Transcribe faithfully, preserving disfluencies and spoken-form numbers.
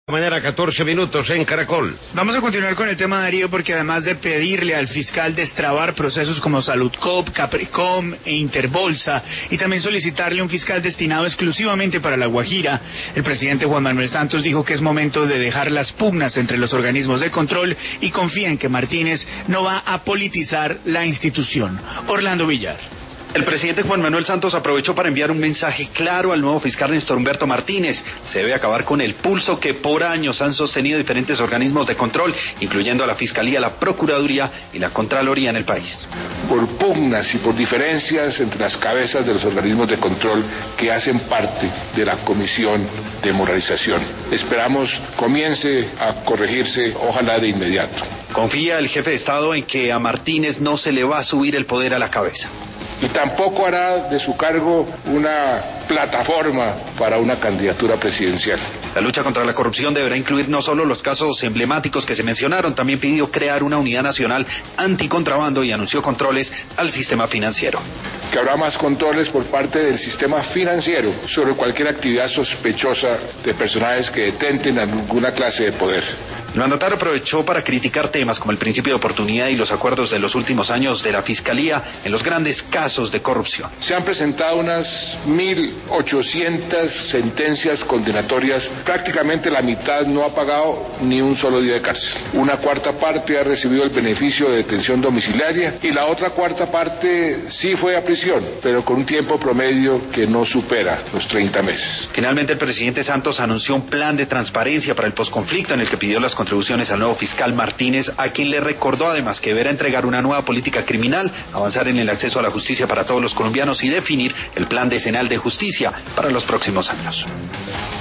Mañana catorce minutos en Caracol. Vamos a continuar con el tema, Darío, porque además de pedirle al fiscal destrabar procesos como Saludcop, Capricom e Interbolsa, y también solicitarle un fiscal destinado exclusivamente para La Guajira, el presidente Juan Manuel Santos dijo que es momento de dejar las pugnas entre los organismos de control y confía en que Martínez no va a politizar la institución. Orlando Villar. El presidente Juan Manuel Santos aprovechó para enviar un mensaje claro al nuevo fiscal Néstor Humberto Martínez. Se debe acabar con el pulso que por años han sostenido diferentes organismos de control, incluyendo a la Fiscalía, la Procuraduría y la Contraloría en el país. Por pugnas y por diferencias entre las cabezas de los organismos de control que hacen parte de la Comisión de Moralización. Esperamos comience a corregirse, ojalá de inmediato. Confía el jefe de Estado en que a Martínez no se le va a subir el poder a la cabeza. Y tampoco hará de su cargo una plataforma para una candidatura presidencial. La lucha contra la corrupción deberá incluir no solo los casos emblemáticos que se mencionaron, también pidió crear una unidad nacional anticontrabando y anunció controles al sistema financiero. Que habrá más controles por parte del sistema financiero sobre cualquier actividad sospechosa de personajes que detenten alguna clase de poder. El mandatario aprovechó para criticar temas como el principio de oportunidad y los acuerdos de los últimos años de la Fiscalía en los grandes casos de corrupción. Se han presentado unas mil ochocientas sentencias condenatorias, prácticamente la mitad no ha pagado ni un solo día de cárcel. Una cuarta parte ha recibido el beneficio de detención domiciliaria y la otra cuarta parte sí fue a prisión, pero con un tiempo promedio que no supera los treinta meses. Finalmente, el presidente Santos anunció un plan de transparencia para el posconflicto en el que pidió las contribuciones al nuevo fiscal Martínez, a quien le recordó además que deberá entregar una nueva política criminal, avanzar en el acceso a la justicia para todos los colombianos y definir el plan decenal de justicia para los próximos años.